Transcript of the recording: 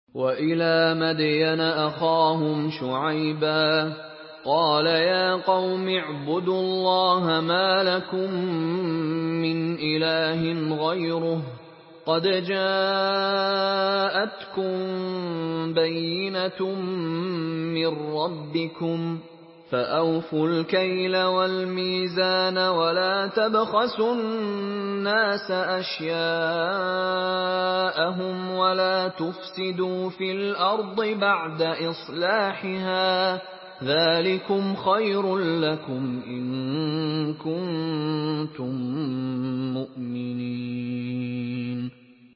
وَإِلَىٰ مَدْيَنَ أَخَاهُمْ شُعَيْبًا قَالَ يَا قَوْمِ اعْبُدُوا اللَّهَ مَا لَكُم مِّنْ إِلَٰهٍ غَيْرُهُ قَدْ جَاءَتْكُم بَيِّنَةٌ مِّن رَّبِّكُمْ ۖ فَأَوْفُوا الْكَيْلَ وَالْمِيزَانَ وَلَا تَبْخَسُوا النَّاسَ أَشْيَاءَهُمْ وَلَا تُفْسِدُوا فِي الْأَرْضِ بَعْدَ إِصْلَاحِهَا ۚ ذَٰلِكُمْ خَيْرٌ لَّكُمْ إِن كُنتُم مُّؤْمِنِينَ